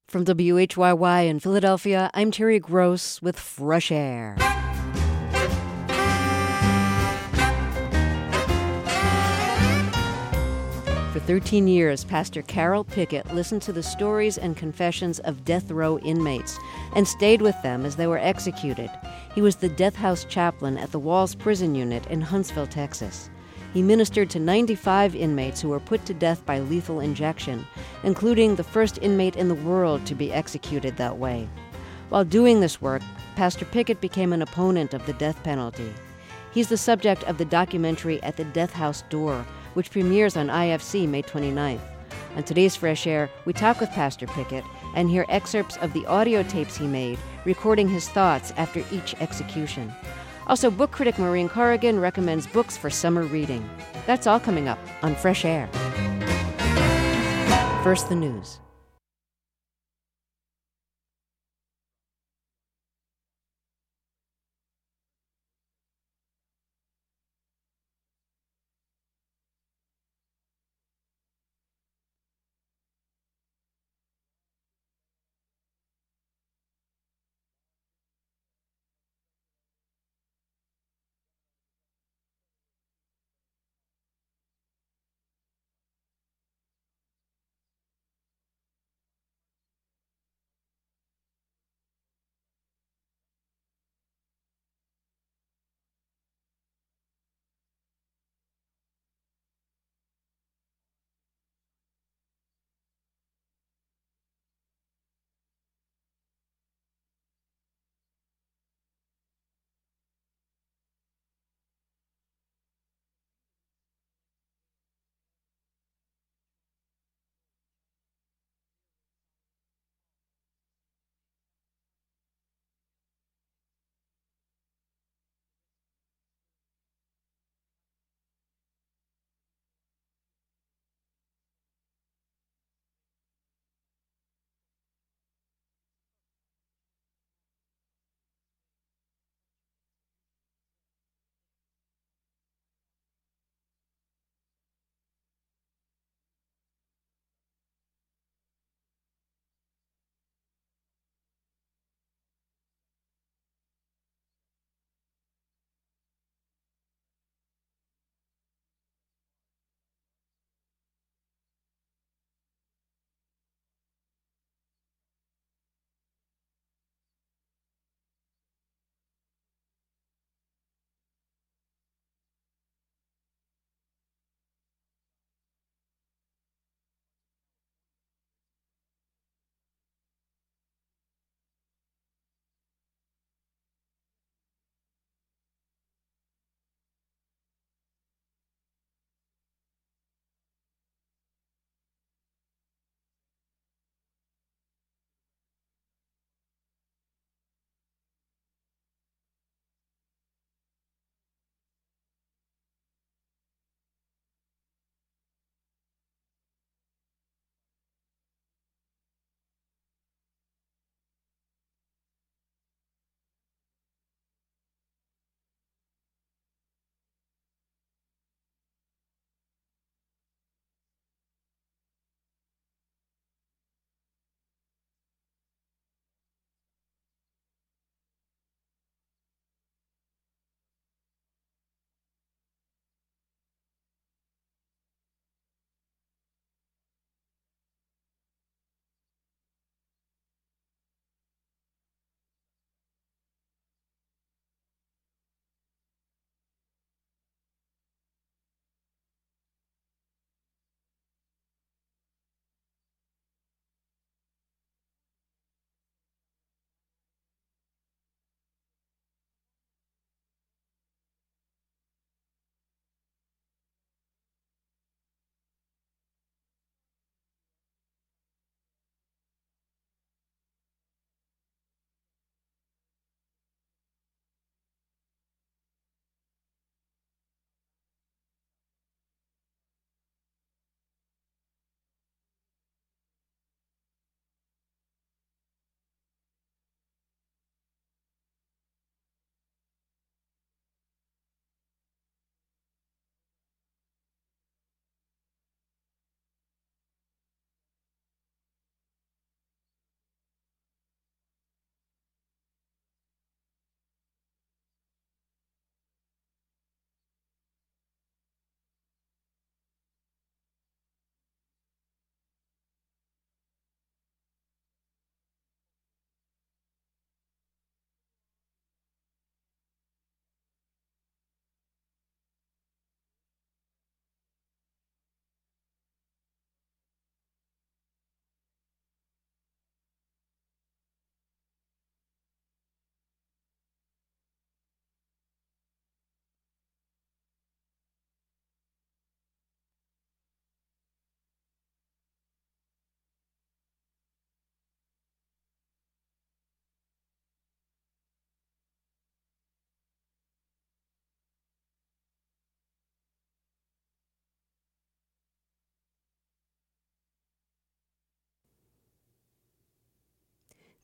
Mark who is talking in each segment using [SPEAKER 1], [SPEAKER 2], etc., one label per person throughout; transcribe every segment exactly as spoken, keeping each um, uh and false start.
[SPEAKER 1] From W H Y Y in Philadelphia, I'm Terry Gross with Fresh Air. For thirteen years, Pastor Carol Pickett listened to the stories and confessions of death row inmates and stayed with them as they were executed. He was the death house chaplain at the Walls Prison Unit in Huntsville, Texas. He ministered to ninety-five inmates who were put to death by lethal injection, including the first inmate in the world to be executed that way. While doing this work, Pastor Pickett became an opponent of the death penalty. He's the subject of the documentary At the Death House Door, which premieres on I F C May twenty-ninth. On today's Fresh Air, we talk with Pastor Pickett and hear excerpts of the audio tapes he made, recording his thoughts after each execution. Also, book critic Maureen Corrigan recommends books for summer reading. That's all coming up on Fresh Air. First, the news.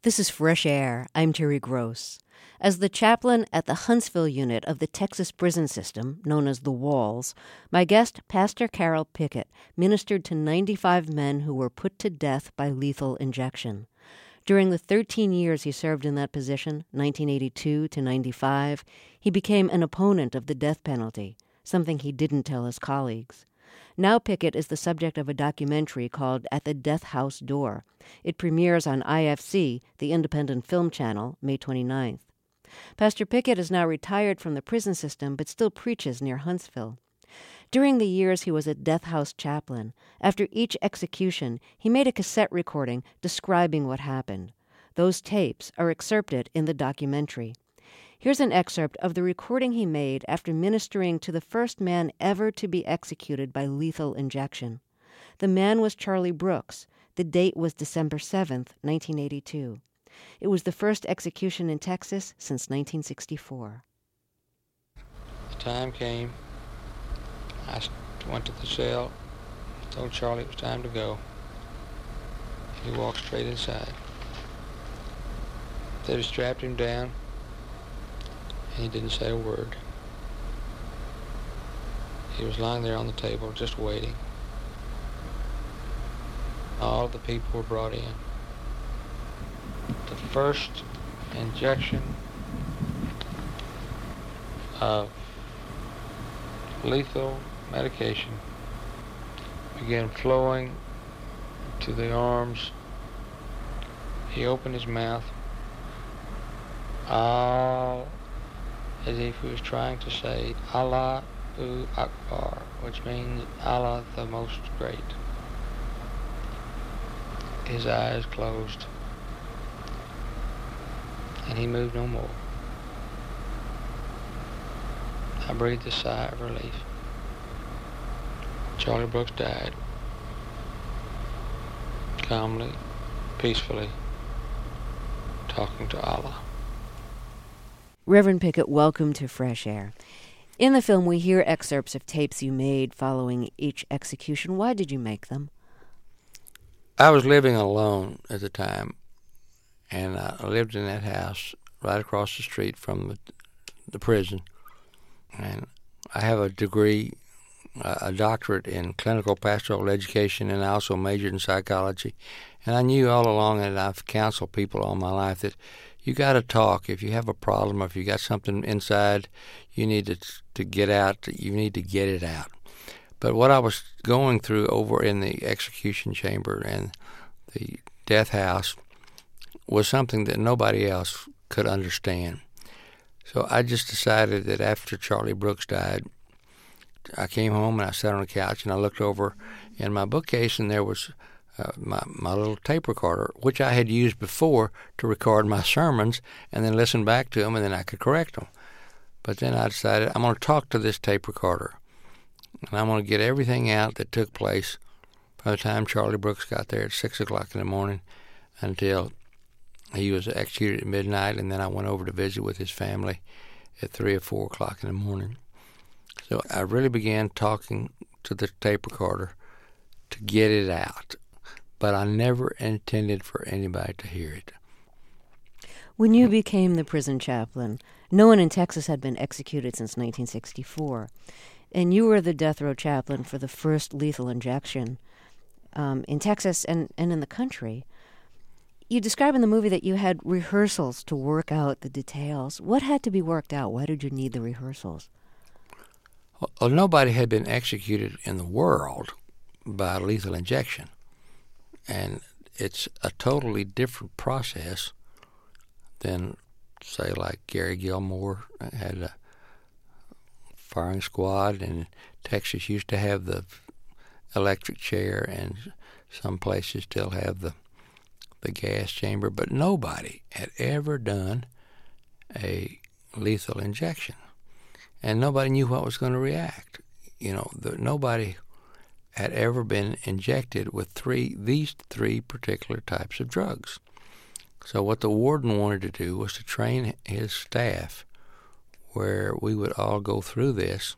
[SPEAKER 1] This is Fresh Air. I'm Terry Gross. As the chaplain at the Huntsville unit of the Texas prison system, known as the Walls, my guest, Pastor Carroll Pickett, ministered to ninety-five men who were put to death by lethal injection. During the thirteen years he served in that position, nineteen eighty-two to ninety-five, he became an opponent of the death penalty, something he didn't tell his colleagues. Now Pickett is the subject of a documentary called At the Death House Door. It premieres on I F C, the independent film channel, May twenty-ninth. Pastor Pickett is now retired from the prison system but still preaches near Huntsville. During the years he was a death house chaplain, after each execution, he made a cassette recording describing what happened. Those tapes are excerpted in the documentary. Here's an excerpt of the recording he made after ministering to the first man ever to be executed by lethal injection. The man was Charlie Brooks. The date was December seventh, nineteen eighty-two. It was the first execution in Texas since nineteen sixty-four.
[SPEAKER 2] The time came. I went to the cell, told Charlie it was time to go. He walked straight inside. They strapped him down, and he didn't say a word. He was lying there on the table, just waiting. All the people were brought in. The first injection of lethal medication began flowing to the arms. He opened his mouth, all as if he was trying to say Allahu Akbar, which means Allah the Most Great. His eyes closed, and he moved no more. I breathed a sigh of relief. Charlie Brooks died, calmly, peacefully, talking to Allah.
[SPEAKER 1] Reverend Pickett, welcome to Fresh Air. In the film, we hear excerpts of tapes you made following each execution. Why did you make them?
[SPEAKER 2] I was living alone at the time, and I lived in that house right across the street from the, the prison. And I have a degree, a doctorate in clinical pastoral education, and I also majored in psychology. And I knew all along, and I've counseled people all my life, that you got to talk. If you have a problem, if you got something inside, you need to to get out. You need to get it out. But what I was going through over in the execution chamber and the death house was something that nobody else could understand. So I just decided that after Charlie Brooks died, I came home and I sat on the couch and I looked over in my bookcase, and there was uh, my, my little tape recorder, which I had used before to record my sermons and then listen back to them, and then I could correct them. But then I decided I'm going to talk to this tape recorder, and I'm going to get everything out that took place by the time Charlie Brooks got there at six o'clock in the morning until he was executed at midnight, and then I went over to visit with his family at three or four o'clock in the morning. So I really began talking to the tape recorder to get it out, but I never intended for anybody to hear it.
[SPEAKER 1] When you became the prison chaplain, no one in Texas had been executed since nineteen sixty-four, and you were the death row chaplain for the first lethal injection um, in Texas and, and in the country. You describe in the movie that you had rehearsals to work out the details. What had to be worked out? Why did you need the rehearsals?
[SPEAKER 2] Well, nobody had been executed in the world by lethal injection. And it's a totally different process than, say, like Gary Gilmore had a firing squad, and Texas used to have the electric chair, and some places still have the the gas chamber, but nobody had ever done a lethal injection, and nobody knew what was going to react. You know, the, nobody had ever been injected with three these three particular types of drugs. So what the warden wanted to do was to train his staff where we would all go through this,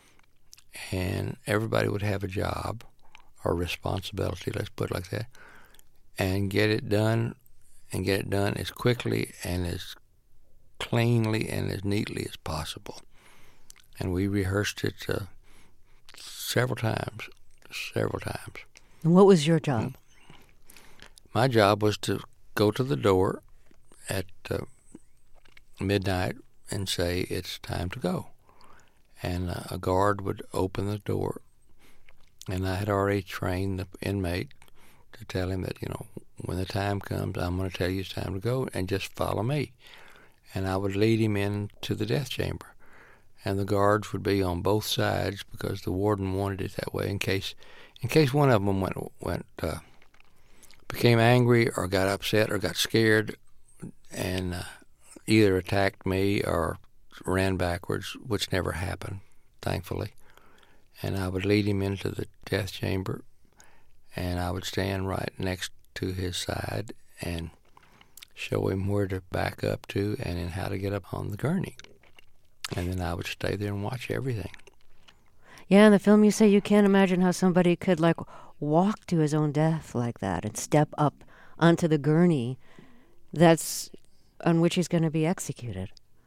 [SPEAKER 2] and everybody would have a job or responsibility, let's put it like that, and get it done and get it done as quickly and as cleanly and as neatly as possible. And we rehearsed it uh, several times, several times.
[SPEAKER 1] And what was your job?
[SPEAKER 2] My job was to go to the door at uh, midnight and say, it's time to go. And uh, a guard would open the door, and I had already trained the inmate to tell him that, you know, when the time comes, I'm going to tell you it's time to go, and just follow me. And I would lead him into the death chamber. And the guards would be on both sides because the warden wanted it that way in case in case one of them went, went uh, became angry or got upset or got scared and uh, either attacked me or ran backwards, which never happened, thankfully. And I would lead him into the death chamber, and I would stand right next to his side and show him where to back up to and then how to get up on the gurney. And then I would stay there and watch everything.
[SPEAKER 1] Yeah, in the film you say you can't imagine how somebody could, like, walk to his own death like that and step up onto the gurney that's on which he's going to be executed.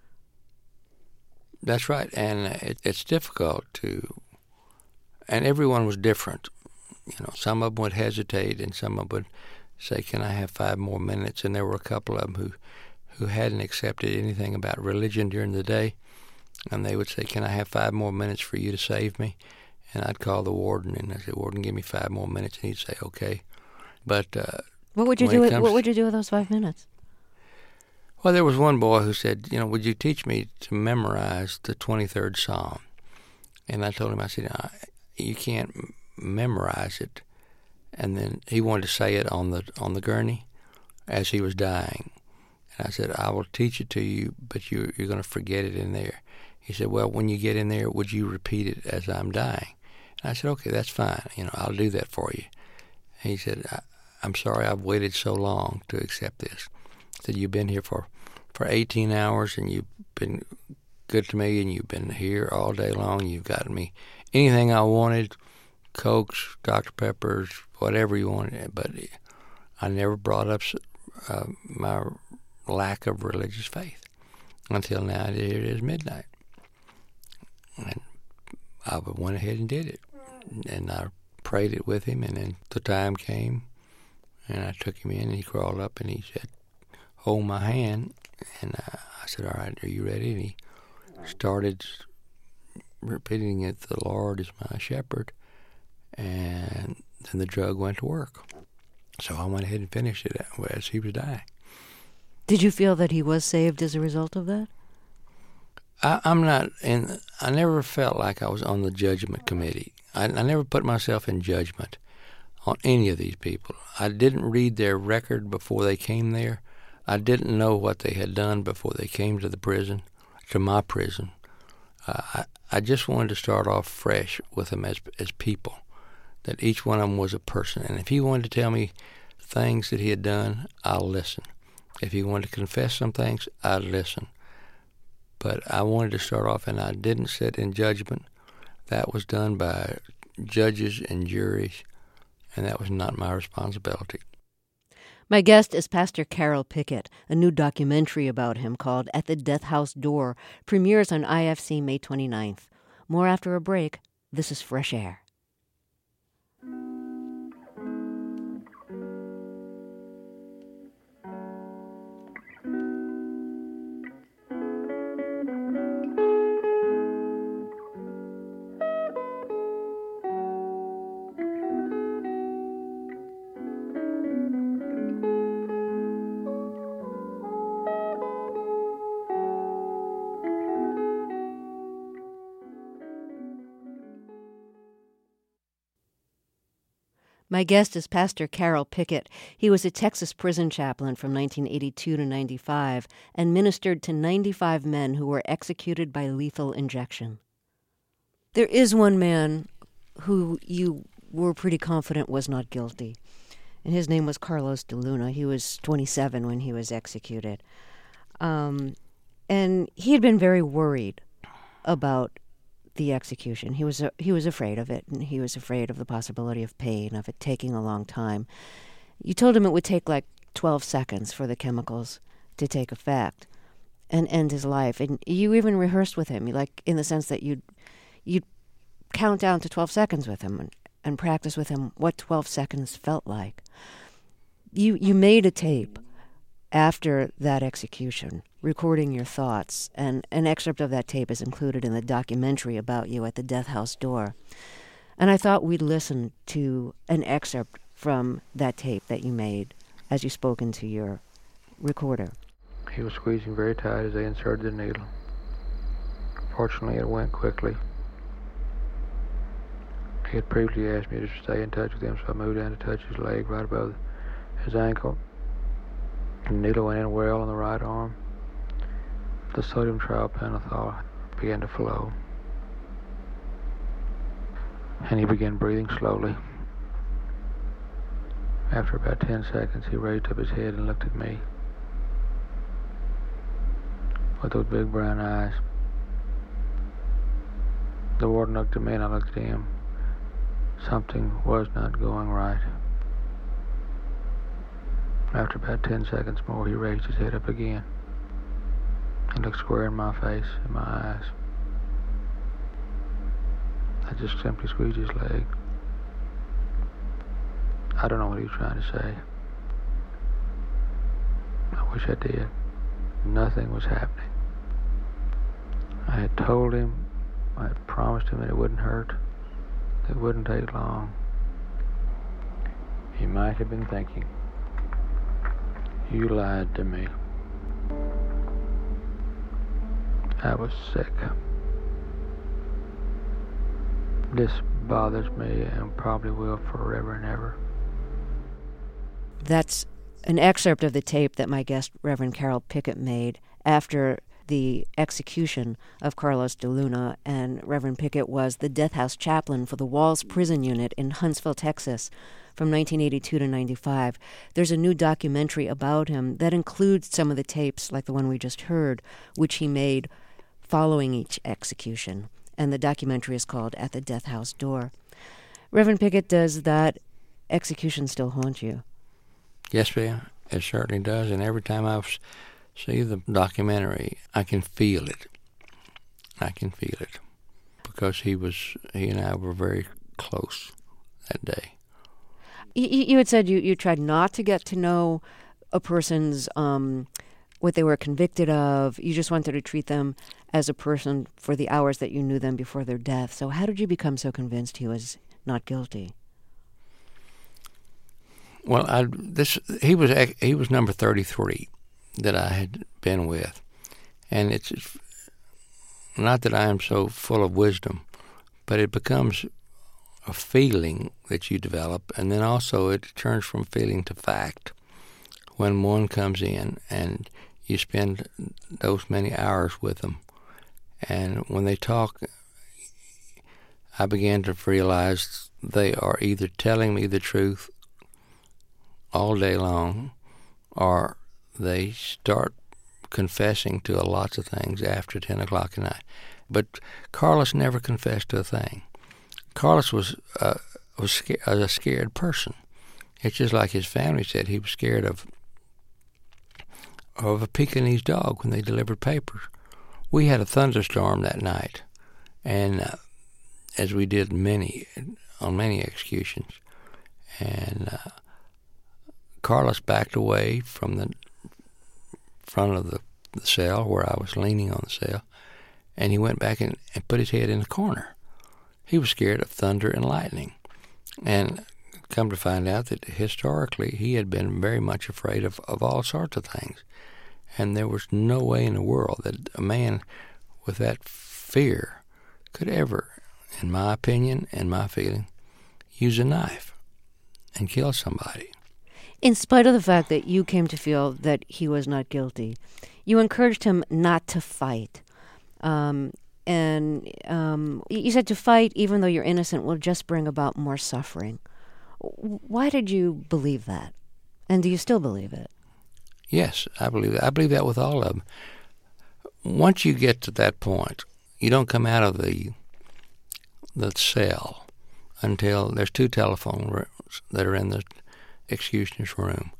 [SPEAKER 2] That's right, and it, it's difficult to, and everyone was different. You know, some of them would hesitate, and some of them would say, "Can I have five more minutes?" And there were a couple of them who, who hadn't accepted anything about religion during the day, and they would say, "Can I have five more minutes for you to save me?" And I'd call the warden, and I'd say, "Warden, give me five more minutes," and he'd say, "Okay." But uh,
[SPEAKER 1] what would you do? With, what would you do with those five minutes?
[SPEAKER 2] Well, there was one boy who said, "You know, would you teach me to memorize the twenty-third Psalm?" And I told him, I said, no, "You can't memorize it." And then he wanted to say it on the on the gurney as he was dying. And I said, "I will teach it to you, but you, you're going to forget it in there." He said, "Well, when you get in there, would you repeat it as I'm dying?" And I said, "Okay, that's fine. You know, I'll do that for you." And he said, I, "I'm sorry I've waited so long to accept this." He said, "You've been here for, for eighteen hours, and you've been good to me, and you've been here all day long. You've gotten me anything I wanted, Cokes, Doctor Peppers, whatever you wanted, but I never brought up uh, my lack of religious faith until now. It is midnight." And I went ahead and did it. And I prayed it with him, and then the time came, and I took him in, and he crawled up, and he said, "Hold my hand." And I, I said, "All right, are you ready?" And he started repeating it, "The Lord is my shepherd." And then the drug went to work. So I went ahead and finished it as he was dying.
[SPEAKER 1] Did you feel that he was saved as a result of that?
[SPEAKER 2] I, I'm not, and I never felt like I was on the judgment committee. I, I never put myself in judgment on any of these people. I didn't read their record before they came there. I didn't know what they had done before they came to the prison, to my prison. Uh, I, I just wanted to start off fresh with them as as people, that each one of them was a person. And if he wanted to tell me things that he had done, I'll listen. If he wanted to confess some things, I'd listen. But I wanted to start off, and I didn't sit in judgment. That was done by judges and juries, and that was not my responsibility.
[SPEAKER 1] My guest is Pastor Carroll Pickett. A new documentary about him called At the Death House Door premieres on I F C May twenty-ninth. More after a break. This is Fresh Air. My guest is Pastor Carroll Pickett. He was a Texas prison chaplain from nineteen eighty-two to ninety-five and ministered to ninety-five men who were executed by lethal injection. There is one man who you were pretty confident was not guilty, and his name was Carlos de Luna. He was twenty-seven when he was executed. Um, and he had been very worried about the execution. He was uh, he was afraid of it, and he was afraid of the possibility of pain, of it taking a long time. You told him it would take like twelve seconds for the chemicals to take effect and end his life. And you even rehearsed with him, like in the sense that you'd, you'd count down to twelve seconds with him and, and practice with him what twelve seconds felt like. You, you made a tape after that execution, recording your thoughts, and an excerpt of that tape is included in the documentary about you at the death house door. And I thought we'd listen to an excerpt from that tape that you made as you spoke into your recorder.
[SPEAKER 2] He was squeezing very tight as they inserted the needle. Fortunately, it went quickly. He had previously asked me to stay in touch with him, so I moved down to touch his leg right above his ankle. The needle went in well on the right arm. The sodium thiopental began to flow, and he began breathing slowly. After about ten seconds, he raised up his head and looked at me with those big brown eyes. The warden looked at me and I looked at him. Something was not going right. After about ten seconds more, he raised his head up again and looked square in my face and my eyes. I just simply squeezed his leg. I don't know what he was trying to say. I wish I did. Nothing was happening. I had told him, I had promised him that it wouldn't hurt, that it wouldn't take long. He might have been thinking, you lied to me. I was sick. This bothers me and probably will forever and ever.
[SPEAKER 1] That's an excerpt of the tape that my guest, Reverend Carol Pickett, made after the execution of Carlos de Luna, and Reverend Pickett was the death house chaplain for the Walls Prison Unit in Huntsville, Texas, from nineteen eighty-two to ninety-five. There's a new documentary about him that includes some of the tapes, like the one we just heard, which he made following each execution, and the documentary is called At the Death House Door. Reverend Pickett, does that execution still haunt you?
[SPEAKER 2] Yes, ma'am, it certainly does, and every time I see the documentary, I can feel it. I can feel it, because he was, he and I were very close that day.
[SPEAKER 1] You, you had said you, you tried not to get to know a person's, um, what they were convicted of. You just wanted to treat them as a person for the hours that you knew them before their death. So how did you become so convinced he was not guilty?
[SPEAKER 2] Well, I, this he was he was number thirty-three that I had been with, and it's not that I am so full of wisdom, but it becomes a feeling that you develop, and then also it turns from feeling to fact when one comes in and you spend those many hours with them. And when they talk, I began to realize they are either telling me the truth all day long, or they start confessing to lots of things after ten o'clock at night. But Carlos never confessed to a thing. Carlos was uh, was scared, a scared person. It's just like his family said, he was scared of of a Pekingese dog when they delivered papers. We had a thunderstorm that night, and uh, as we did many on many executions, and uh, Carlos backed away from the front of the, the cell where I was leaning on the cell, and he went back and, and put his head in the corner. He was scared of thunder and lightning, and come to find out that historically he had been very much afraid of, of all sorts of things, and there was no way in the world that a man with that fear could ever, in my opinion and my feeling, use a knife and kill somebody.
[SPEAKER 1] In spite of the fact that you came to feel that he was not guilty, you encouraged him not to fight. Um, and um, you said to fight, even though you're innocent, will just bring about more suffering. Why did you believe that? And do you still believe it?
[SPEAKER 2] Yes, I believe that. I believe that with all of them. Once you get to that point, you don't come out of the the cell until there's two telephone rooms that are in the executioner's room.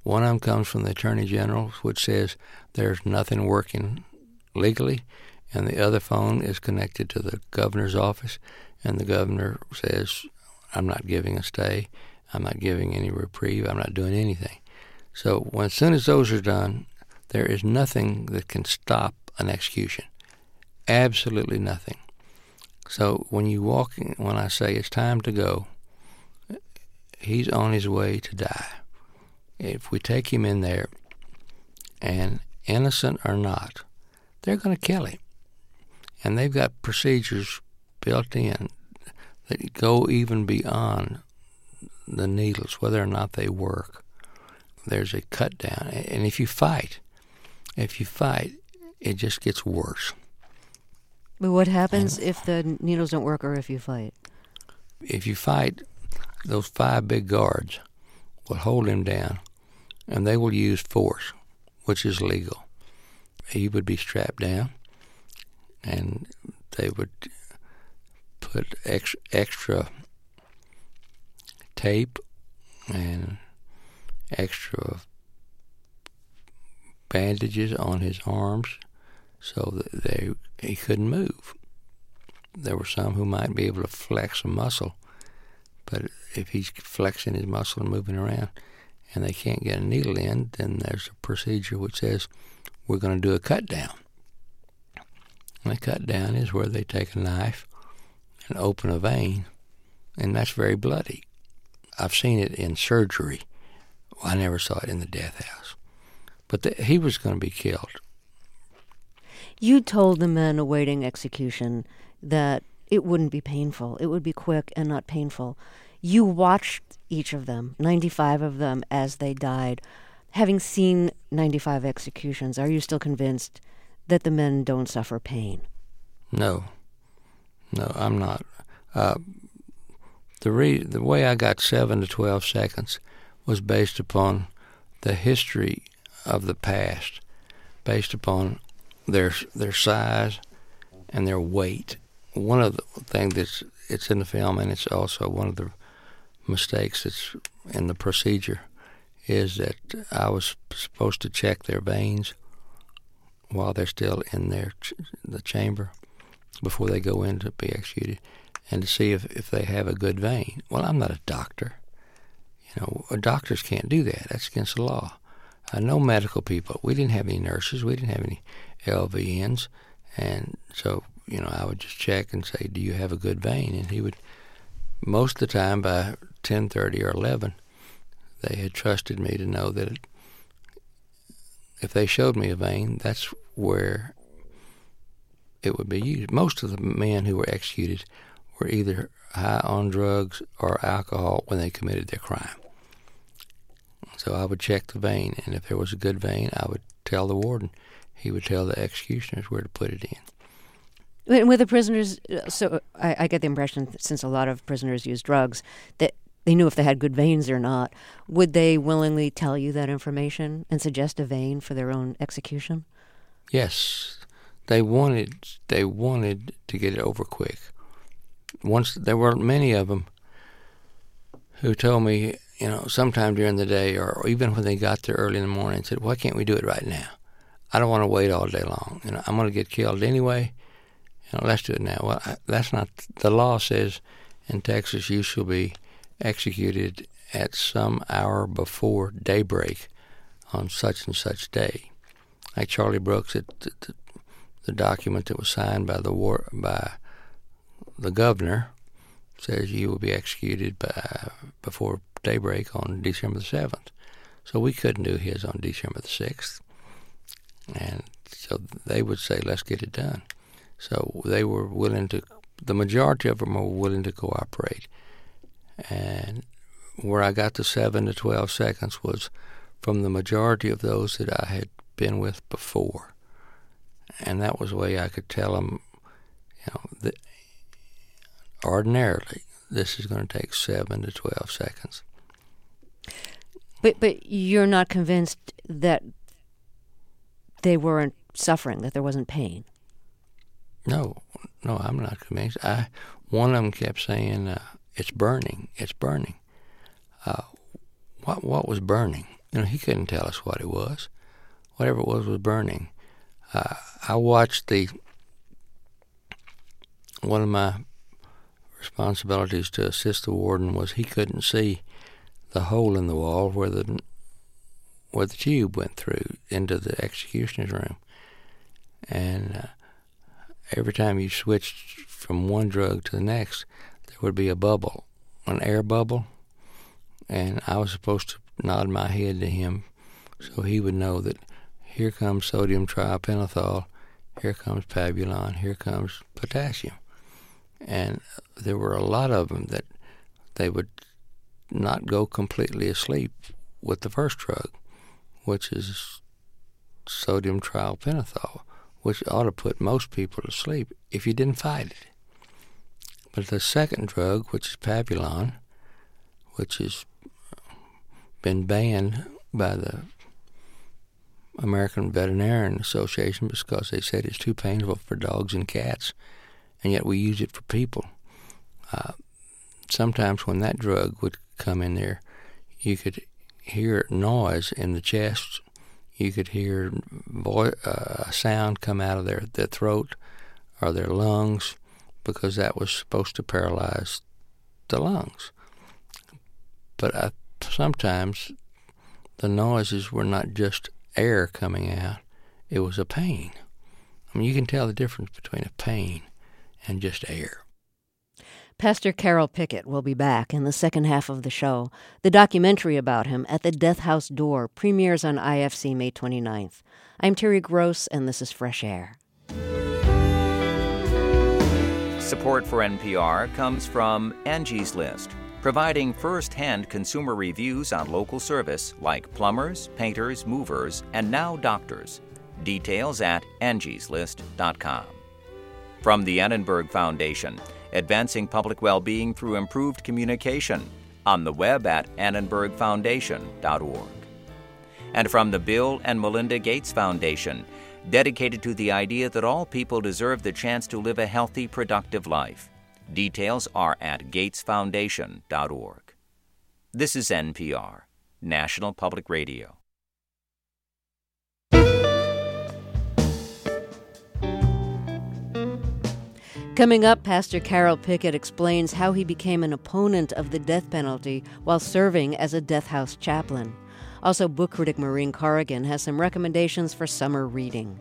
[SPEAKER 2] One of them comes from the Attorney General, which says there's nothing working legally, and the other phone is connected to the governor's office, and the governor says, I'm not giving a stay, I'm not giving any reprieve, I'm not doing anything. So when, as soon as those are done, there is nothing that can stop an execution. Absolutely nothing. So when you walk in, when I say it's time to go, he's on his way to die. If we take him in there, and innocent or not, they're going to kill him. And they've got procedures built in that go even beyond the needles, whether or not they work. There's a cut down. And if you fight, if you fight, it just gets worse.
[SPEAKER 1] But what happens if the needles don't work or if you fight?
[SPEAKER 2] If you fight, those five big guards will hold him down, and they will use force, which is legal. He would be strapped down, and they would put ex- extra tape and extra bandages on his arms so that they he couldn't move. There were some who might be able to flex a muscle, but if he's flexing his muscle and moving around and they can't get a needle in, then there's a procedure which says we're going to do a cut down. And a cut down is where they take a knife and open a vein, and that's very bloody. I've seen it in surgery. I never saw it in the death house. But the, he was going to be killed.
[SPEAKER 1] You told the men awaiting execution that it wouldn't be painful. It would be quick and not painful. You watched each of them, ninety-five of them, as they died. Having seen ninety-five executions, are you still convinced that the men don't suffer pain?
[SPEAKER 2] No. No, I'm not. Uh, the re- the way I got seven to twelve seconds was based upon the history of the past, based upon their their size and their weight. One of the things that's it's in the film, and it's also one of the mistakes that's in the procedure, is that I was supposed to check their veins while they're still in their ch- the chamber before they go in to be executed, and to see if, if they have a good vein. Well, I'm not a doctor. You know, doctors can't do that. That's against the law. Uh, no medical people. We didn't have any nurses. We didn't have any L V Ns. And so, you know, I would just check and say, do you have a good vein? And he would, most of the time by ten thirty or eleven, they had trusted me to know that it, if they showed me a vein, that's where it would be used. Most of the men who were executed were either high on drugs or alcohol when they committed their crime. So I would check the vein, and if there was a good vein, I would tell the warden. He would tell the executioners where to put it in.
[SPEAKER 1] And with the prisoners, so I, I get the impression that since a lot of prisoners use drugs, that they knew if they had good veins or not. Would they willingly tell you that information and suggest a vein for their own execution?
[SPEAKER 2] Yes, they wanted. They wanted to get it over quick. Once there were many of them who told me, you know, sometime during the day, or even when they got there early in the morning, said, "Why can't we do it right now? I don't want to wait all day long. You know, I'm going to get killed anyway. You know, let's do it now." Well, I, that's not the law. Says in Texas you shall be executed at some hour before daybreak on such and such day. Like Charlie Brooks, it, the, the, the document that was signed by the war by the governor says you will be executed by before daybreak on December the seventh. So we couldn't do his on December the sixth. And so they would say, let's get it done. So they were willing to, the majority of them were willing to cooperate. And where I got the seven to twelve seconds was from the majority of those that I had been with before. And that was the way I could tell them, you know, that ordinarily this is going to take seven to twelve seconds.
[SPEAKER 1] But but you're not convinced that they weren't suffering, that there wasn't pain?
[SPEAKER 2] No, no, I'm not convinced. I one of them kept saying, uh, "It's burning, it's burning." Uh, what what was burning? You know, he couldn't tell us what it was. Whatever it was was burning. Uh, I watched the, one of my responsibilities to assist the warden was he couldn't see the hole in the wall where the where the tube went through into the executioner's room. And uh, every time you switched from one drug to the next, there would be a bubble, an air bubble, and I was supposed to nod my head to him so he would know that here comes sodium tripentothal, here comes pabulon, here comes potassium. And there were a lot of them that they would not go completely asleep with the first drug, which is sodium tripentothal, which ought to put most people to sleep if you didn't fight it. But the second drug, which is pabulon, which has been banned by the American Veterinarian Association because they said it's too painful for dogs and cats, and yet we use it for people. Uh, sometimes when that drug would come in there, you could hear noise in the chest. You could hear vo- uh, a sound come out of their, their throat or their lungs because that was supposed to paralyze the lungs. But I, sometimes the noises were not just air coming out, it was a pain. I mean, you can tell the difference between a pain and just air.
[SPEAKER 1] Pastor Carroll Pickett will be back in the second half of the show. The documentary about him, At the Death House Door, premieres on I F C May twenty-ninth. I'm Terry Gross, and this is Fresh Air.
[SPEAKER 3] Support for N P R comes from Angie's List, providing first-hand consumer reviews on local service like plumbers, painters, movers, and now doctors. Details at angies list dot com. From the Annenberg Foundation, advancing public well-being through improved communication, on the web at annenberg foundation dot org. And from the Bill and Melinda Gates Foundation, dedicated to the idea that all people deserve the chance to live a healthy, productive life. Details are at gates foundation dot org. This is N P R, National Public Radio.
[SPEAKER 1] Coming up, Pastor Carroll Pickett explains how he became an opponent of the death penalty while serving as a death house chaplain. Also, book critic Maureen Corrigan has some recommendations for summer reading.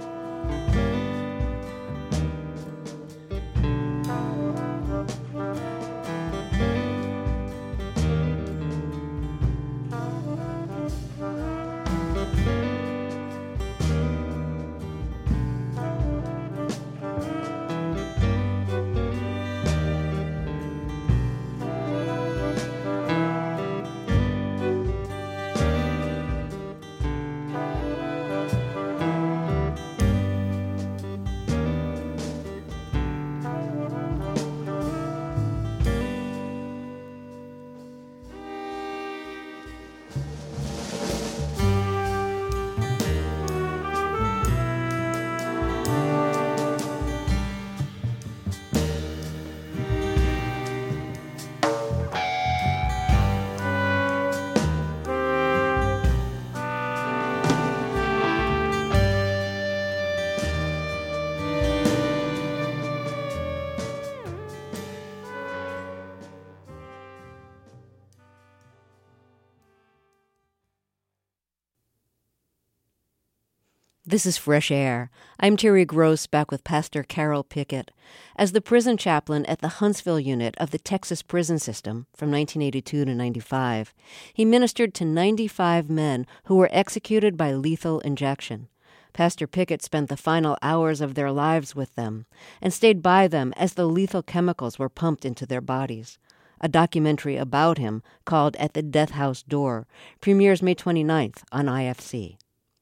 [SPEAKER 1] This is Fresh Air. I'm Terry Gross, back with Pastor Carroll Pickett. As the prison chaplain at the Huntsville unit of the Texas prison system from nineteen eighty-two to ninety-five, he ministered to ninety-five men who were executed by lethal injection. Pastor Pickett spent the final hours of their lives with them and stayed by them as the lethal chemicals were pumped into their bodies. A documentary about him, called At the Death House Door, premieres May twenty-ninth on I F C.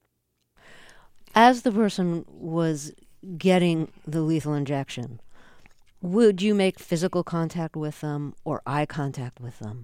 [SPEAKER 1] As the person was getting the lethal injection, would you make physical contact with them or eye contact with them?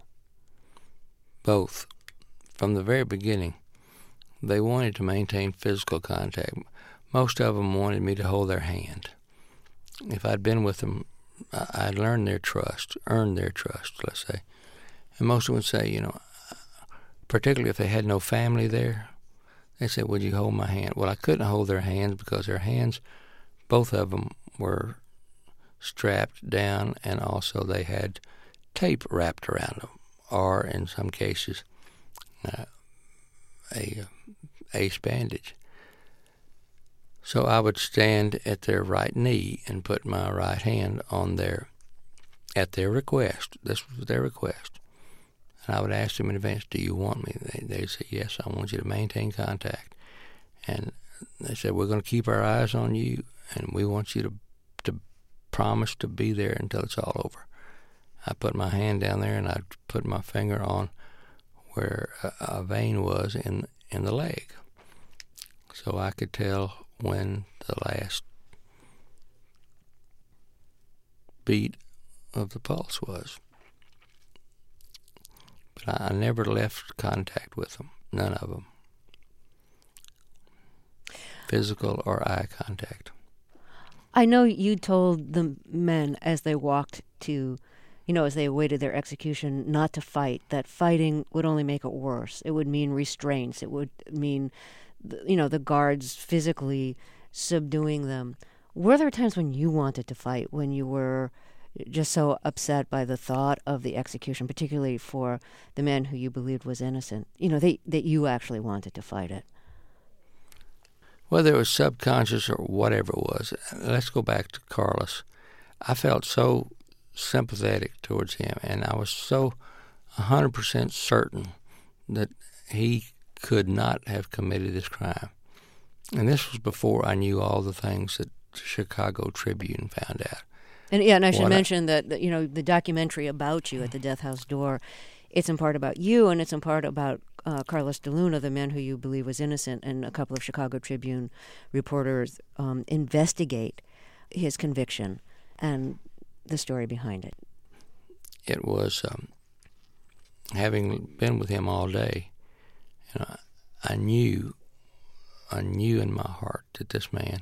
[SPEAKER 2] Both. From the very beginning, they wanted to maintain physical contact. Most of them wanted me to hold their hand. If I'd been with them, I'd learned their trust, earned their trust, let's say. And most of them would say, you know, particularly if they had no family there. They said, would you hold my hand? Well, I couldn't hold their hands because their hands, both of them, were strapped down, and also they had tape wrapped around them, or in some cases, uh, a ace bandage. So I would stand at their right knee and put my right hand on their, at their request. This was their request. And I would ask them in advance, do you want me? They, they'd say, yes, I want you to maintain contact. And they said, we're going to keep our eyes on you, and we want you to to promise to be there until it's all over. I put my hand down there, and I put my finger on where a, a vein was in, in the leg. So I could tell when the last beat of the pulse was. But I never left contact with them, none of them. Physical or eye contact.
[SPEAKER 1] I know you told the men as they walked to, you know, as they awaited their execution, not to fight, that fighting would only make it worse. It would mean restraints. It would mean, you know, the guards physically subduing them. Were there times when you wanted to fight, when you were just so upset by the thought of the execution, particularly for the man who you believed was innocent, you know, they, that you actually wanted to fight it?
[SPEAKER 2] Whether it was subconscious or whatever it was, let's go back to Carlos. I felt so sympathetic towards him, and I was so one hundred percent certain that he could not have committed this crime. And this was before I knew all the things that the Chicago Tribune found out.
[SPEAKER 1] And yeah, and I should
[SPEAKER 2] What
[SPEAKER 1] mention I, that, you know, the documentary about you at the Death House Door, it's in part about you, and it's in part about uh, Carlos de Luna, the man who you believe was innocent, and a couple of Chicago Tribune reporters um, investigate his conviction and the story behind it.
[SPEAKER 2] It was, um, having been with him all day, you know, I knew, I knew in my heart that this man,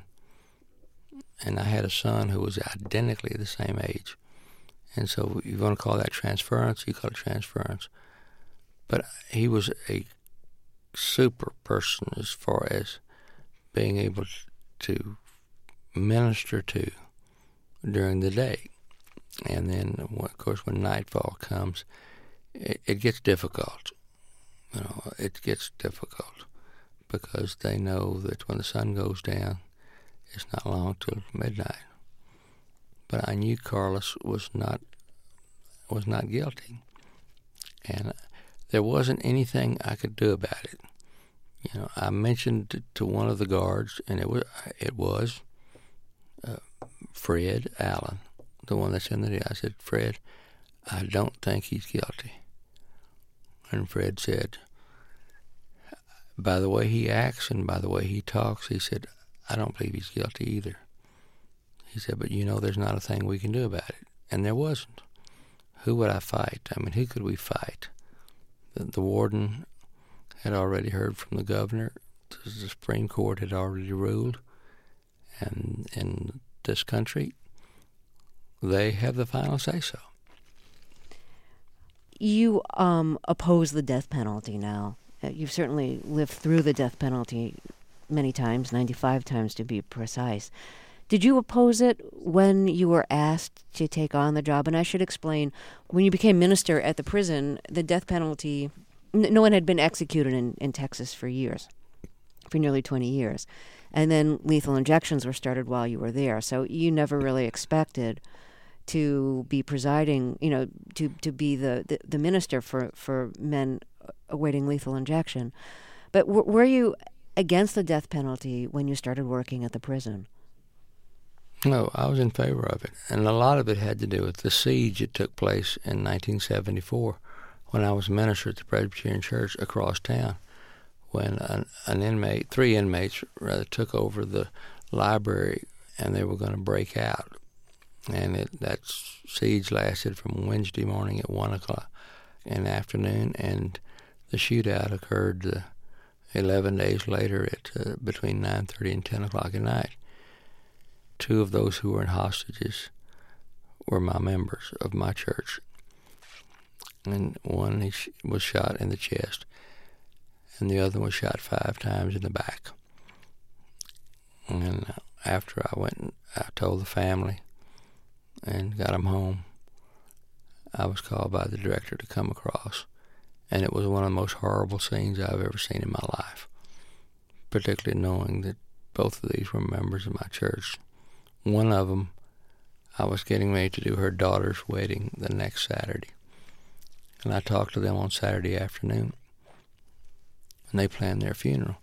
[SPEAKER 2] and I had a son who was identically the same age. And so you want to call that transference, you call it transference. But he was a super person as far as being able to minister to during the day. And then, of course, when nightfall comes, it, it gets difficult. You know, it gets difficult because they know that when the sun goes down, it's not long till midnight. But I knew Carlos was not was not guilty, and there wasn't anything I could do about it. You know, I mentioned to one of the guards, and it was it was uh, Fred Allen, the one that's in the deal. I said, Fred, I don't think he's guilty. And Fred said, by the way he acts and by the way he talks, he said, I don't believe he's guilty either. He said, but you know, there's not a thing we can do about it. And there wasn't. Who would I fight? I mean, who could we fight? The, the warden had already heard from the governor. The Supreme Court had already ruled. And in this country, they have the final say-so.
[SPEAKER 1] You um, oppose the death penalty now. Uh, you've certainly lived through the death penalty many times, ninety-five times to be precise. Did you oppose it when you were asked to take on the job? And I should explain, when you became minister at the prison, the death penalty, n- no one had been executed in, in Texas for years, for nearly twenty years. And then lethal injections were started while you were there. So you never really expected to be presiding, you know, to, to be the, the, the minister for, for men awaiting lethal injection. But w- were you against the death penalty when you started working at the prison?
[SPEAKER 2] No, I was in favor of it. And a lot of it had to do with the siege that took place in nineteen seventy-four when I was minister at the Presbyterian Church across town, when an, an inmate, three inmates rather, took over the library and they were going to break out. And it, that siege lasted from Wednesday morning at one o'clock in the afternoon, and the shootout occurred uh, eleven days later at uh, between nine thirty and ten o'clock at night. Two of those who were in hostages were my members of my church, and one he sh- was shot in the chest. and the other was shot five times in the back. And after I went and I told the family and got them home, I was called by the director to come across, and it was one of the most horrible scenes I've ever seen in my life, particularly knowing that both of these were members of my church. One of them, I was getting ready to do her daughter's wedding the next Saturday, and I talked to them on Saturday afternoon, and they planned their funeral.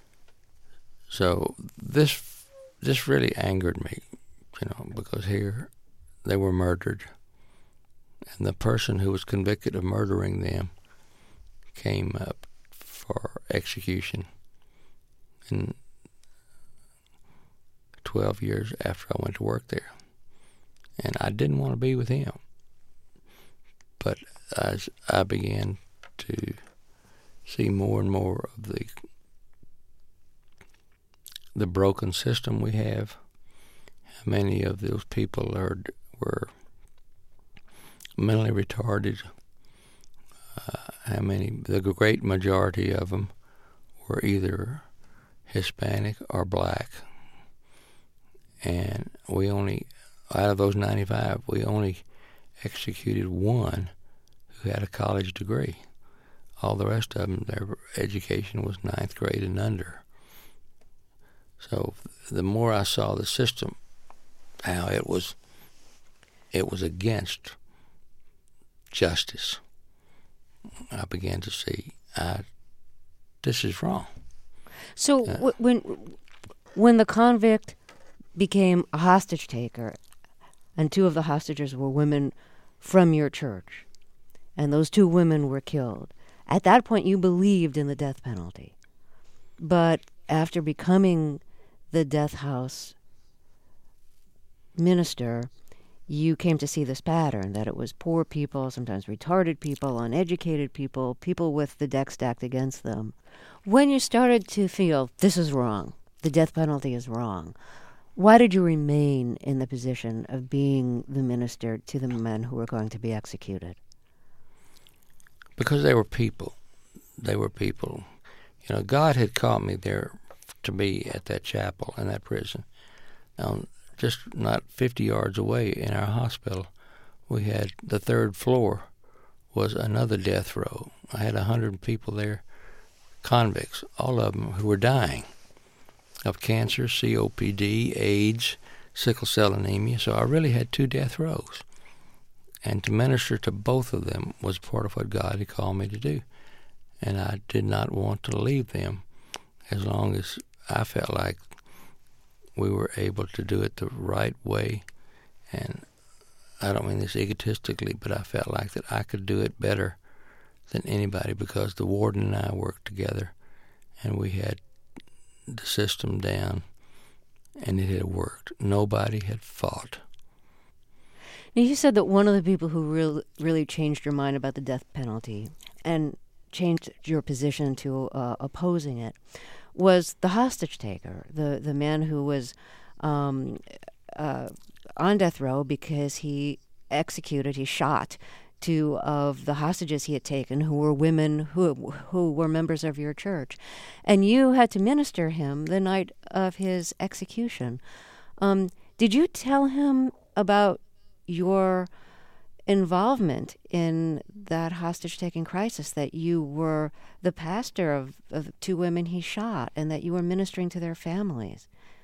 [SPEAKER 2] So this this really angered me, you know, because here they were murdered, and the person who was convicted of murdering them came up for execution in twelve years after I went to work there. And I didn't want to be with him. But as I began to see more and more of the the broken system we have, how many of those people are were mentally retarded, uh, how many, the great majority of them were either Hispanic or black. And we only, out of those ninety-five, we only executed one who had a college degree. All the rest of them, their education was ninth grade and under. So the more I saw the system, how it was, it was against justice, I began to see, I, this is wrong.
[SPEAKER 1] So uh, w- when when the convict became a hostage taker, and two of the hostages were women from your church, and those two women were killed, at that point you believed in the death penalty. But after becoming the death house minister, you came to see this pattern, that it was poor people, sometimes retarded people, uneducated people, people with the deck stacked against them. When you started to feel, this is wrong, the death penalty is wrong, why did you remain in the position of being the minister to the men who were going to be executed?
[SPEAKER 2] Because they were people. They were people. You know, God had called me there to be at that chapel in that prison. Now, just not fifty yards away in our hospital, we had the third floor was another death row. I had a hundred people there, convicts, all of them who were dying of cancer, C O P D, AIDS, sickle cell anemia. So I really had two death rows. And to minister to both of them was part of what God had called me to do. And I did not want to leave them as long as I felt like we were able to do it the right way. And I don't mean this egotistically, but I felt like that I could do it better than anybody because the warden and I worked together and we had the system down and it had worked. Nobody had fought.
[SPEAKER 1] Now, you said that one of the people who really, really changed your mind about the death penalty and changed your position to uh, opposing it was the hostage taker, the, the man who was um, uh, on death row because he executed, he shot two of the hostages he had taken who were women who who were members of your church. And you had to minister him the night of his execution. Um, did you tell him about your involvement in that hostage-taking crisis, that you were the pastor of, of two women he shot and that you were ministering to their families?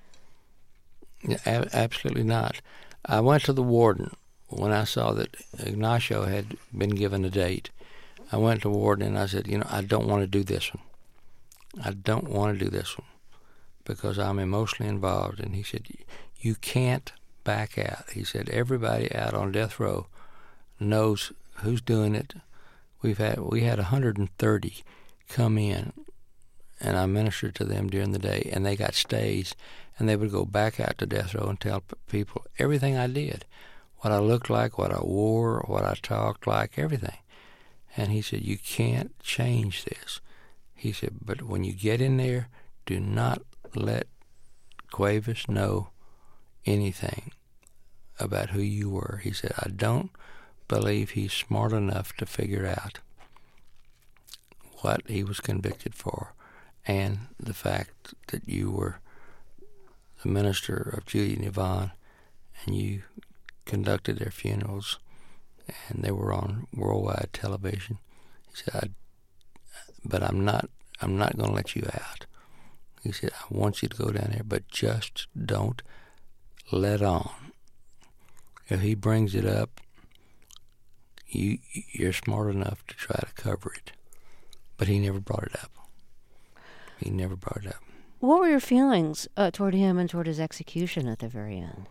[SPEAKER 2] Yeah, a- absolutely not. I went to the warden when I saw that Ignacio had been given a date. I went to the warden and I said, you know, I don't want to do this one. I don't want to do this one because I'm emotionally involved. And he said, you can't back out. He said, everybody out on death row knows who's doing it. We've had we had one hundred thirty come in, and I ministered to them during the day, and they got stays, and they would go back out to death row and tell p- people everything I did, what I looked like, what I wore, what I talked like, everything. And he said, you can't change this. He said, but when you get in there, do not let Cuevas know anything about who you were. He said, I don't believe he's smart enough to figure out what he was convicted for, and the fact that you were the minister of Judy and Yvonne, and you conducted their funerals, and they were on worldwide television. He said, I, but I'm not, I'm not going to let you out. He said, I want you to go down there, but just don't let on. If he brings it up, you, you're smart enough to try to cover it. But he never brought it up. He never brought it up.
[SPEAKER 1] What were your feelings uh, toward him and toward his execution at the very end?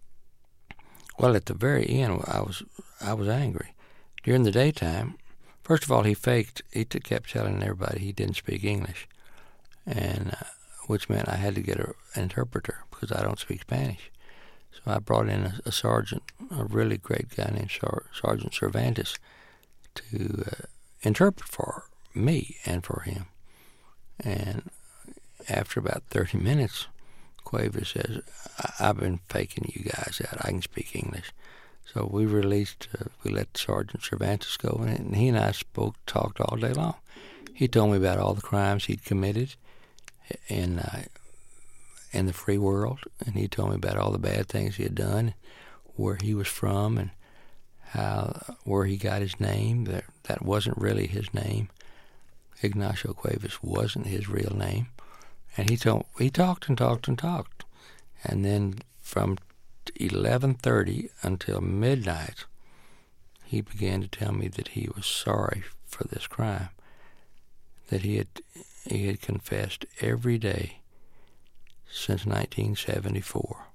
[SPEAKER 2] Well, at the very end, I was I was angry. During the daytime, first of all, he faked. He t- kept telling everybody he didn't speak English, and uh, which meant I had to get a, an interpreter because I don't speak Spanish. So I brought in a, a sergeant, a really great guy named Sar- Sergeant Cervantes, to uh, interpret for me and for him. And after about thirty minutes, Cuevas says, I- I've been faking you guys out. I can speak English. So we released, uh, we let Sergeant Cervantes go, and he and I spoke, talked all day long. He told me about all the crimes he'd committed in, uh, in the free world, and he told me about all the bad things he had done, where he was from, and how where he got his name. That, that wasn't really his name. Ignacio Cuevas wasn't his real name. And he told he talked and talked and talked. And then from eleven thirty until midnight, he began to tell me that he was sorry for this crime, that he had he had confessed every day since nineteen seventy-four,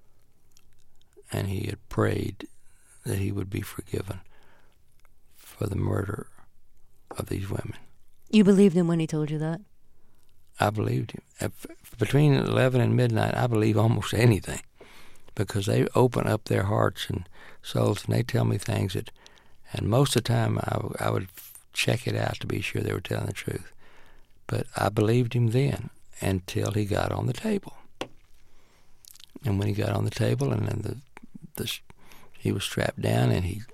[SPEAKER 2] and he had prayed that he would be forgiven for the murder of these women.
[SPEAKER 1] You believed him when he told you that?
[SPEAKER 2] I believed him. If, between eleven and midnight, I believe almost anything, because they open up their hearts and souls, and they tell me things that, and most of the time I, I would check it out to be sure they were telling the truth. But I believed him then until he got on the table. And when he got on the table, and then the, the he was strapped down, and he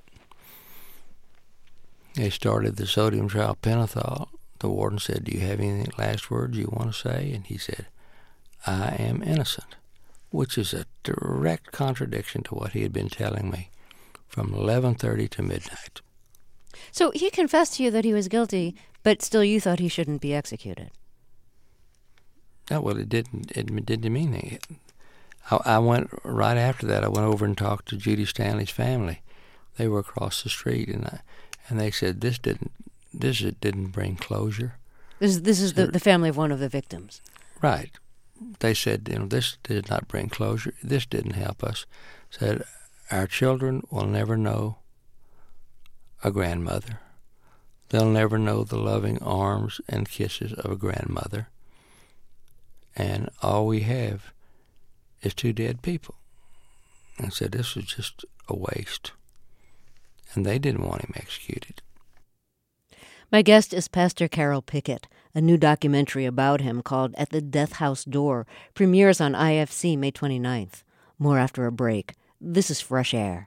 [SPEAKER 2] they started the sodium triopental. The warden said, do you have any last words you want to say? And he said, I am innocent, which is a direct contradiction to what he had been telling me from eleven thirty to midnight.
[SPEAKER 1] So he confessed to you that he was guilty, but still you thought he shouldn't be executed.
[SPEAKER 2] No, well, it didn't, it didn't mean it. I, I went, right after that, I went over and talked to Judy Stanley's family. They were across the street, and I, and they said, this didn't, This didn't bring closure.
[SPEAKER 1] This is, this is the, the family of one of the victims.
[SPEAKER 2] Right. They said, you know, this did not bring closure. This didn't help us. Said, our children will never know a grandmother. They'll never know the loving arms and kisses of a grandmother. And all we have is two dead people. And said, this was just a waste. And they didn't want him executed.
[SPEAKER 1] My guest is Pastor Carroll Pickett. A new documentary about him called At the Death House Door premieres on I F C May twenty-ninth. More after a break. This is Fresh Air.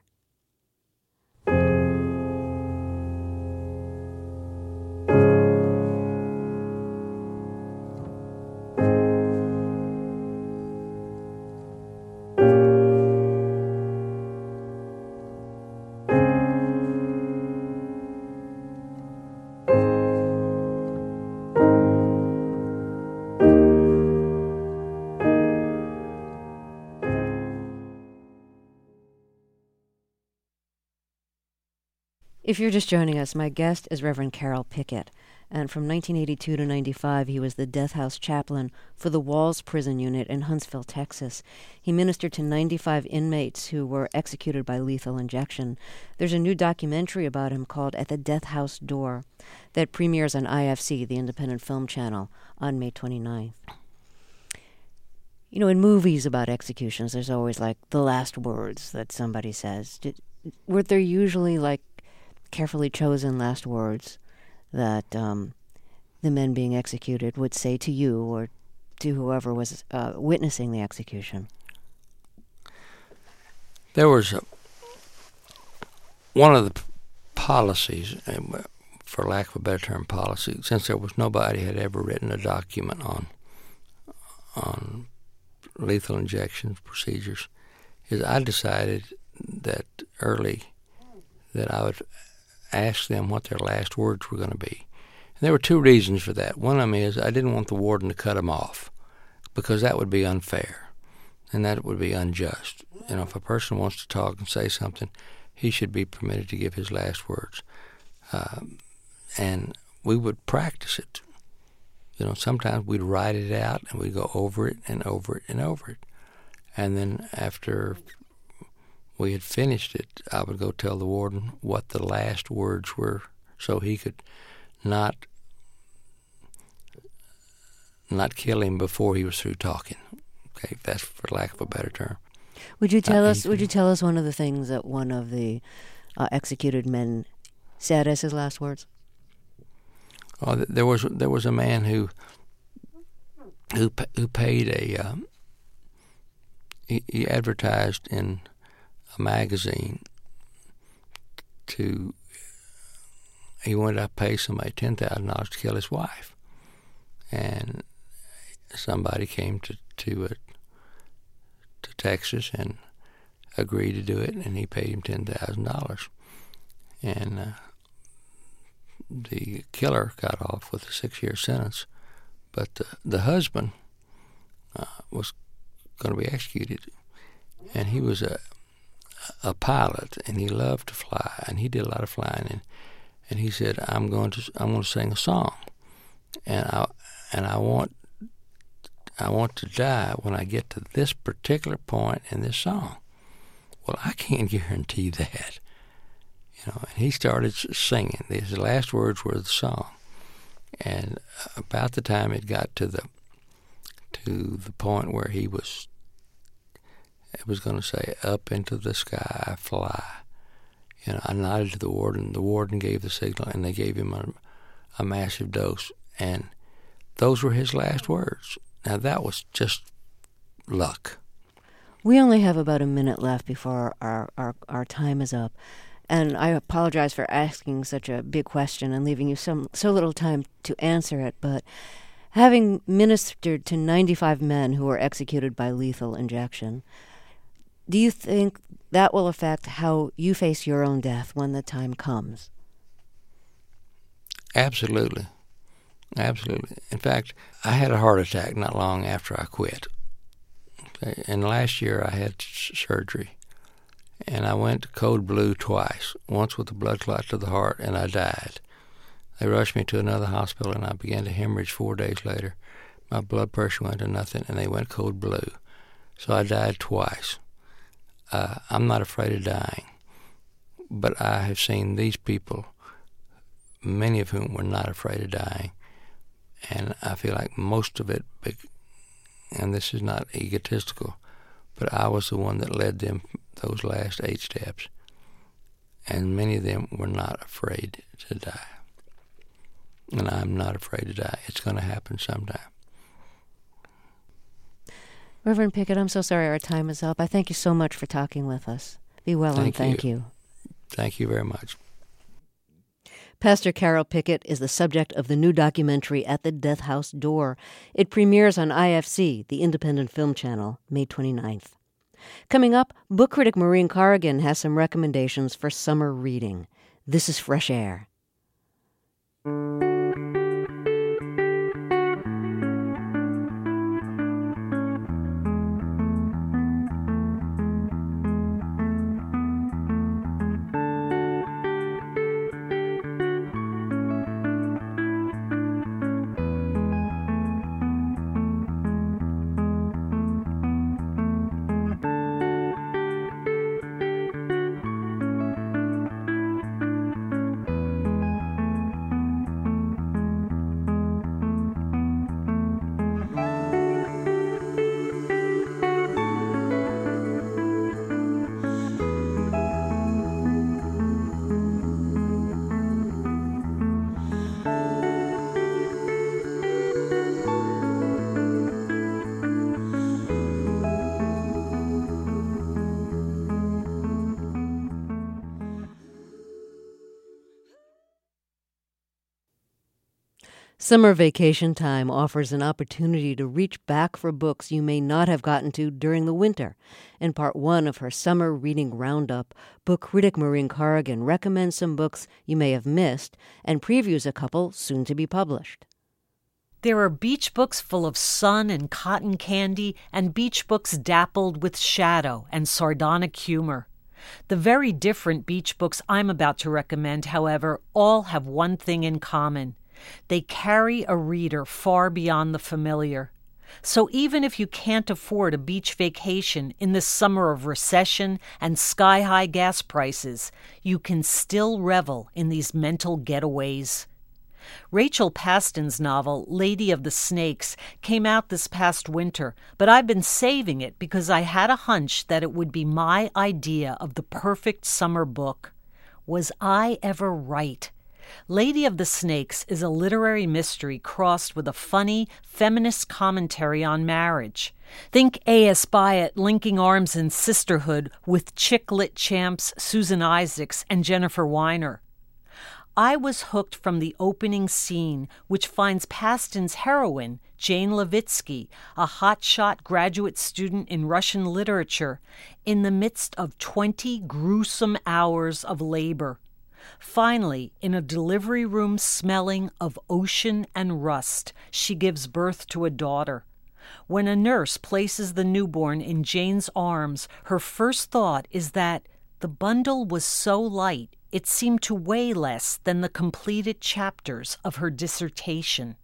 [SPEAKER 1] If you're just joining us, my guest is Reverend Carroll Pickett, and from nineteen eighty-two to ninety-five, he was the Death House chaplain for the Walls Prison Unit in Huntsville, Texas. He ministered to ninety-five inmates who were executed by lethal injection. There's a new documentary about him called At the Death House Door that premieres on I F C, the Independent Film Channel, on May twenty-ninth. You know, in movies about executions, there's always, like, the last words that somebody says. Did, were there usually, like, carefully chosen last words that um, the men being executed would say to you or to whoever was uh, witnessing the execution?
[SPEAKER 2] There was a, one of the p- policies for lack of a better term, policy, since there was nobody had ever written a document on on lethal injection procedures, is I decided that early that I would ask them what their last words were going to be. And there were two reasons for that. One of them is I didn't want the warden to cut them off, because that would be unfair and that would be unjust. You know, if a person wants to talk and say something, he should be permitted to give his last words. Um, and we would practice it. You know, sometimes we'd write it out and we'd go over it and over it and over it. And then after we had finished it, I would go tell the warden what the last words were, so he could not not kill him before he was through talking. Okay, that's for lack of a better term.
[SPEAKER 1] Would you tell
[SPEAKER 2] uh,
[SPEAKER 1] us? Would you tell us one of the things that one of the uh, executed men said as his last words?
[SPEAKER 2] Oh, there was there was a man who who who paid a um, he, he advertised in a magazine to he wanted to pay somebody ten thousand dollars to kill his wife, and somebody came to to uh, to Texas and agreed to do it, and he paid him ten thousand dollars, and uh, the killer got off with a six-year sentence, but the, the husband uh, was going to be executed, and he was a a pilot, and he loved to fly, and he did a lot of flying, and and he said, "I'm going to I'm going to sing a song, and I and I want I want to die when I get to this particular point in this song." Well, I can't guarantee that. You know, and he started singing. His last words were the song, and about the time it got to the to the point where he was, it was going to say, "Up into the sky I fly." You know, I nodded to the warden. The warden gave the signal, and they gave him a, a massive dose, and those were his last words. Now that was just luck.
[SPEAKER 1] We only have about a minute left before our, our, our time is up. And I apologize for asking such a big question and leaving you some so little time to answer it, but having ministered to ninety-five men who were executed by lethal injection, do you think that will affect how you face your own death when the time comes?
[SPEAKER 2] Absolutely. Absolutely. In fact, I had a heart attack not long after I quit. Okay? And last year I had surgery. And I went to code blue twice, once with a blood clot to the heart, and I died. They rushed me to another hospital, and I began to hemorrhage four days later. My blood pressure went to nothing, and they went code blue. So I died twice. Uh, I'm not afraid of dying, but I have seen these people, many of whom were not afraid of dying, and I feel like most of it, and this is not egotistical, but I was the one that led them those last eight steps, and many of them were not afraid to die. And I'm not afraid to die. It's going to happen sometime.
[SPEAKER 1] Reverend Pickett, I'm so sorry our time is up. I thank you so much for talking with us. Be well
[SPEAKER 2] Thank
[SPEAKER 1] and thank
[SPEAKER 2] you.
[SPEAKER 1] you.
[SPEAKER 2] Thank you very much.
[SPEAKER 1] Pastor Carol Pickett is the subject of the new documentary At the Death House Door. It premieres on I F C, the Independent Film Channel, May twenty-ninth. Coming up, book critic Maureen Corrigan has some recommendations for summer reading. This is Fresh Air. Summer vacation time offers an opportunity to reach back for books you may not have gotten to during the winter. In part one of her summer reading roundup, book critic Maureen Corrigan recommends some books you may have missed and previews a couple soon to be published.
[SPEAKER 4] There are beach books full of sun and cotton candy, and beach books dappled with shadow and sardonic humor. The very different beach books I'm about to recommend, however, all have one thing in common. They carry a reader far beyond the familiar. So even if you can't afford a beach vacation in this summer of recession and sky-high gas prices, you can still revel in these mental getaways. Rachel Paston's novel, Lady of the Snakes, came out this past winter, but I've been saving it because I had a hunch that it would be my idea of the perfect summer book. Was I ever right? Lady of the Snakes is a literary mystery crossed with a funny, feminist commentary on marriage. Think A S Byatt linking arms in sisterhood with chick lit champs Susan Isaacs and Jennifer Weiner. I was hooked from the opening scene, which finds Paston's heroine, Jane Levitsky, a hotshot graduate student in Russian literature, in the midst of twenty gruesome hours of labor. Finally, in a delivery room smelling of ocean and rust, she gives birth to a daughter. When a nurse places the newborn in Jane's arms, her first thought is that the bundle was so light it seemed to weigh less than the completed chapters of her dissertation.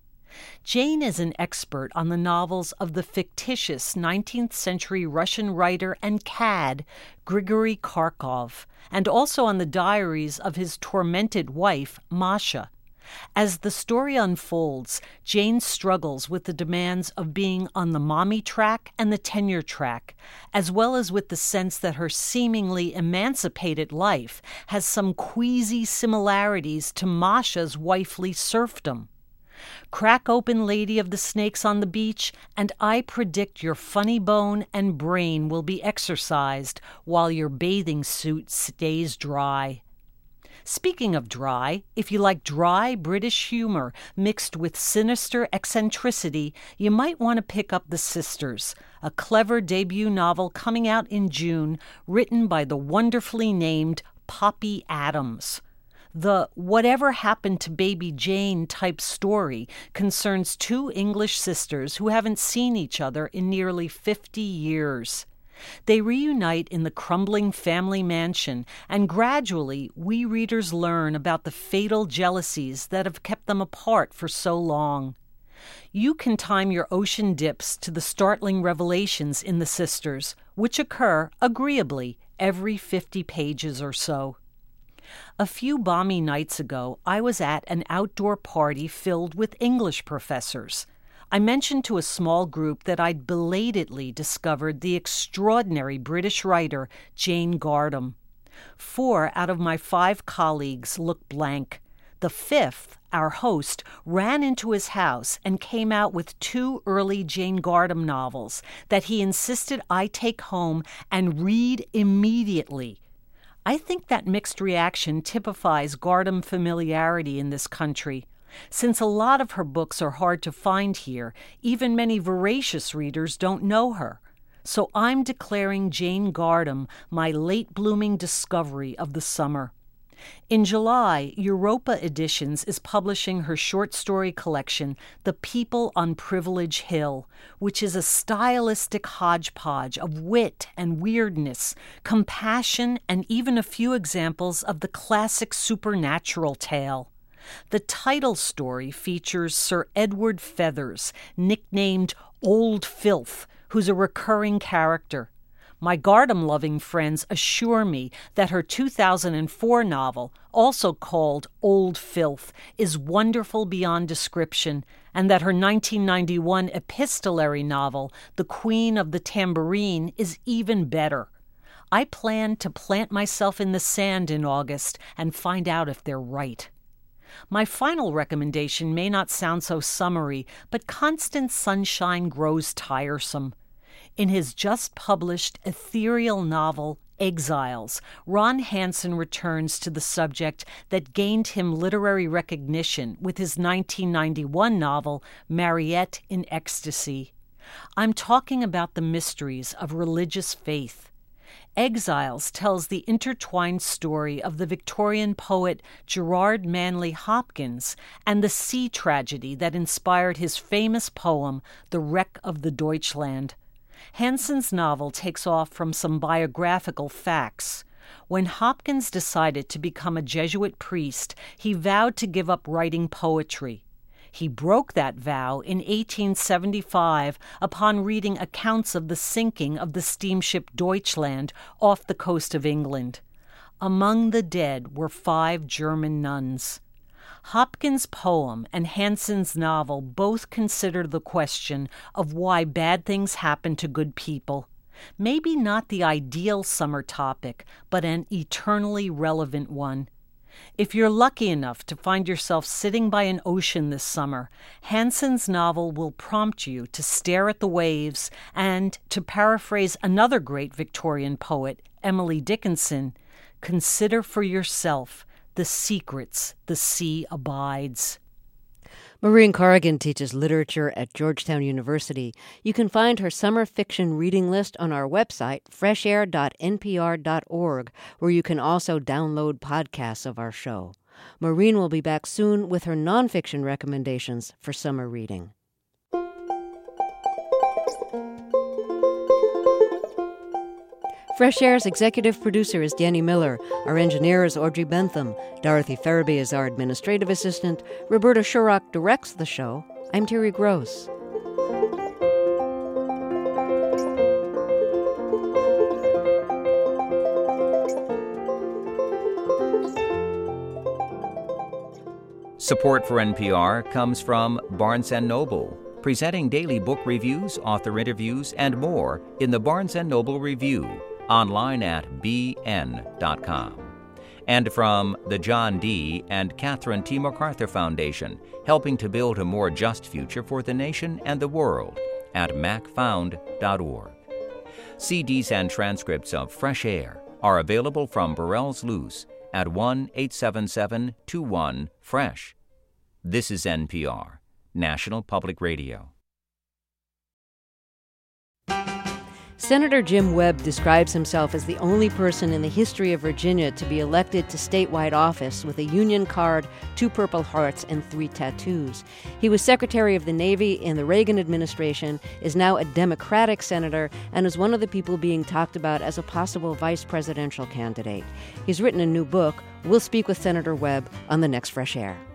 [SPEAKER 4] Jane is an expert on the novels of the fictitious nineteenth century Russian writer and cad Grigory Kharkov, and also on the diaries of his tormented wife, Masha. As the story unfolds, Jane struggles with the demands of being on the mommy track and the tenure track, as well as with the sense that her seemingly emancipated life has some queasy similarities to Masha's wifely serfdom. Crack open Lady of the Snakes on the beach, and I predict your funny bone and brain will be exercised while your bathing suit stays dry. Speaking of dry, if you like dry British humor mixed with sinister eccentricity, you might want to pick up The Sisters, a clever debut novel coming out in June, written by the wonderfully named Poppy Adams. The Whatever Happened to Baby Jane type story concerns two English sisters who haven't seen each other in nearly fifty years. They reunite in the crumbling family mansion, and gradually we readers learn about the fatal jealousies that have kept them apart for so long. You can time your ocean dips to the startling revelations in The Sisters, which occur, agreeably, every fifty pages or so. A few balmy nights ago, I was at an outdoor party filled with English professors. I mentioned to a small group that I'd belatedly discovered the extraordinary British writer Jane Gardam. Four out of my five colleagues looked blank. The fifth, our host, ran into his house and came out with two early Jane Gardam novels that he insisted I take home and read immediately. I think that mixed reaction typifies Gardam familiarity in this country. Since a lot of her books are hard to find here, even many voracious readers don't know her. So I'm declaring Jane Gardam my late-blooming discovery of the summer. In July, Europa Editions is publishing her short story collection, The People on Privilege Hill, which is a stylistic hodgepodge of wit and weirdness, compassion, and even a few examples of the classic supernatural tale. The title story features Sir Edward Feathers, nicknamed Old Filth, who's a recurring character. My Gardam-loving friends assure me that her two thousand four novel, also called Old Filth, is wonderful beyond description, and that her nineteen ninety-one epistolary novel, The Queen of the Tambourine, is even better. I plan to plant myself in the sand in August and find out if they're right. My final recommendation may not sound so summery, but constant sunshine grows tiresome. In his just-published ethereal novel, Exiles, Ron Hansen returns to the subject that gained him literary recognition with his nineteen ninety-one novel, Mariette in Ecstasy. I'm talking about the mysteries of religious faith. Exiles tells the intertwined story of the Victorian poet Gerard Manley Hopkins and the sea tragedy that inspired his famous poem, The Wreck of the Deutschland. Hansen's novel takes off from some biographical facts. When Hopkins decided to become a Jesuit priest, he vowed to give up writing poetry. He broke that vow in eighteen seventy-five upon reading accounts of the sinking of the steamship Deutschland off the coast of England. Among the dead were five German nuns. Hopkins' poem and Hansen's novel both consider the question of why bad things happen to good people. Maybe not the ideal summer topic, but an eternally relevant one. If you're lucky enough to find yourself sitting by an ocean this summer, Hansen's novel will prompt you to stare at the waves and, to paraphrase another great Victorian poet, Emily Dickinson, consider for yourself the secrets the sea abides.
[SPEAKER 1] Maureen Corrigan teaches literature at Georgetown University. You can find her summer fiction reading list on our website, fresh air dot n p r dot org, where you can also download podcasts of our show. Maureen will be back soon with her nonfiction recommendations for summer reading. Fresh Air's executive producer is Danny Miller. Our engineer is Audrey Bentham. Dorothy Farabee is our administrative assistant. Roberta Shurrock directs the show. I'm Terry Gross.
[SPEAKER 3] Support for N P R comes from Barnes and Noble, presenting daily book reviews, author interviews, and more in the Barnes and Noble Review, online at b n dot com. And from the John D. and Catherine T. MacArthur Foundation, helping to build a more just future for the nation and the world at mac found dot org. C Ds and transcripts of Fresh Air are available from Burrell's Loose at one eight seven seven two one fresh. This is N P R, National Public Radio.
[SPEAKER 1] Senator Jim Webb describes himself as the only person in the history of Virginia to be elected to statewide office with a Union card, two Purple Hearts, and three tattoos. He was Secretary of the Navy in the Reagan administration, is now a Democratic senator, and is one of the people being talked about as a possible vice presidential candidate. He's written a new book. We'll speak with Senator Webb on the next Fresh Air.